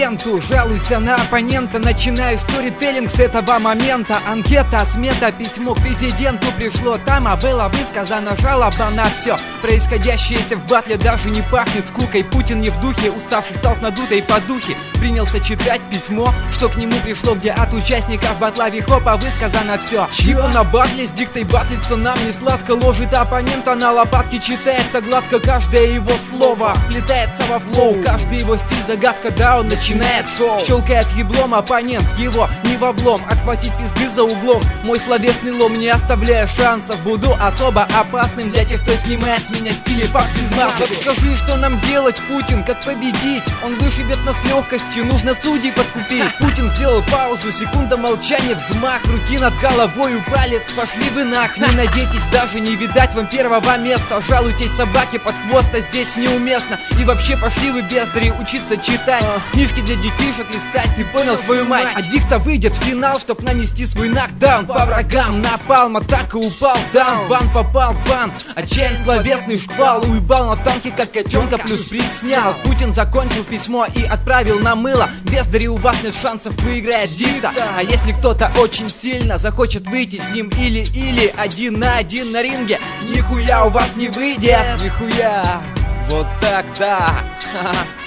ленту, жалуйся на оппонента. Начинаю сторителлинг с этого момента. Анкета, смета, письмо к президенту пришло. Там было высказано жалоба на все происходящееся в батле. Даже не пахнет скукой, Путин не в духе. Уставший стал с надутой подухи. Принялся читать письмо, что к нему пришло, где от участников батла Вихопа высказано все. Чего на батле с диктой батлица нам не сладко. Ложит оппонента на лопатки, читает-то гладко каждое его слово. Вплетается во флоу, каждый его стиль загадка. Да, он начинает шоу. Щелкает еблом оппонент, его не в облом. Отхватить пизды за углом. Мой словесный лом, не оставляя шансов. Буду особо опасным для тех, кто снимает с меня стиль пак без маски. Скажи, что нам делать, Путин, как победить? Он вышибет нас легкостью, нужно судей подкупить. Путин сделал паузу, секунда молчания, взмах руки над головой, палец. Пошли вы нах, не надейтесь, даже не видать вам первого места. Жалуйтесь собаке под хвост, а здесь неуместно. И вообще пошли вы, бездари, учиться читать, книжки для детишек листать, ты понял, твою мать? А дикта выйдет в финал, чтоб нанести свой нокдаун по врагам. Напалм, атака, упал, даун, бан попал в бан. Отчаян словесный шквал, уебал на танке, как котенка, плюс приз снял. Путин закончил письмо и отправил на мыло. Бездари, у вас нет шансов, выиграет дикта. А если кто-то очень сильно захочет выйти с ним или один на один на ринге, нихуя у вас не выйдет, нихуя. Вот так, да.